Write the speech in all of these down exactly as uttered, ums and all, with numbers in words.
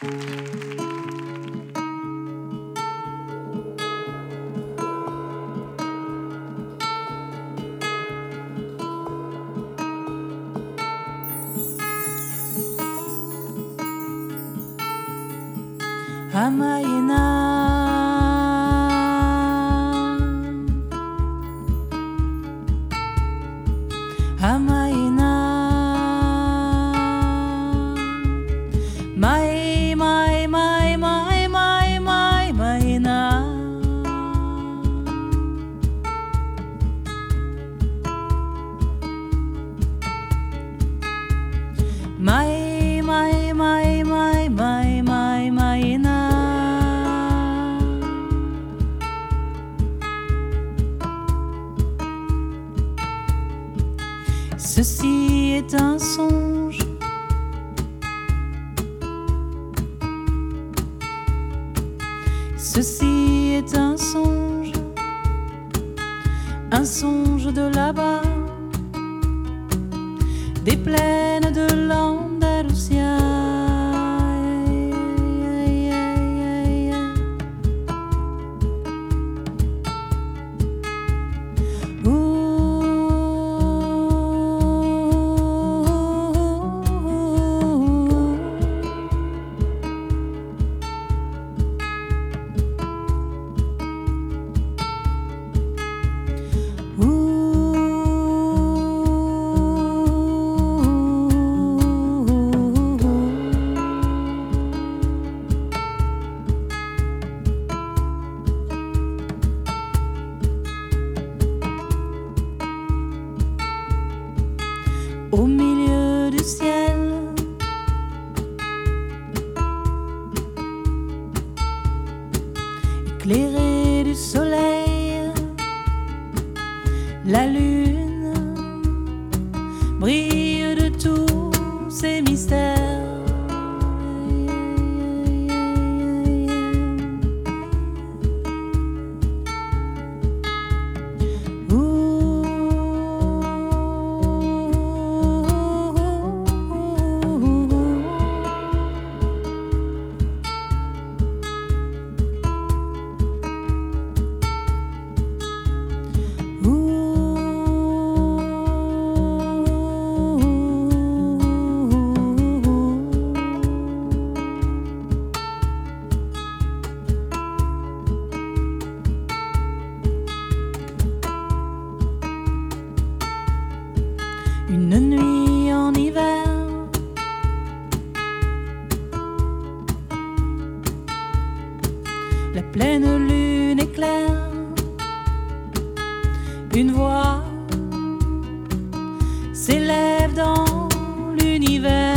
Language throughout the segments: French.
Amayena Amayena Mai mai mai mai mai mai Mayena Mai mai mai mai mai mai Mayena Ceci est un songe. Ceci est un songe. Un songe de là-bas, des plaines de l'Andalusia. Au milieu du ciel, éclairé du soleil, la lune brille de tous ses mystères. Une nuit en hiver, la pleine lune éclaire, une voix s'élève dans l'univers.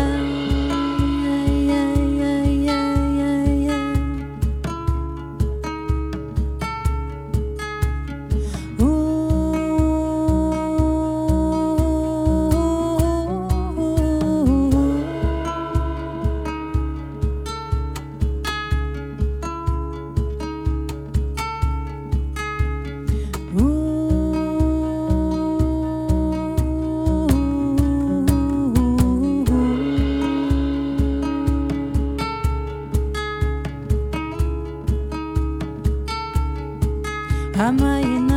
Amayena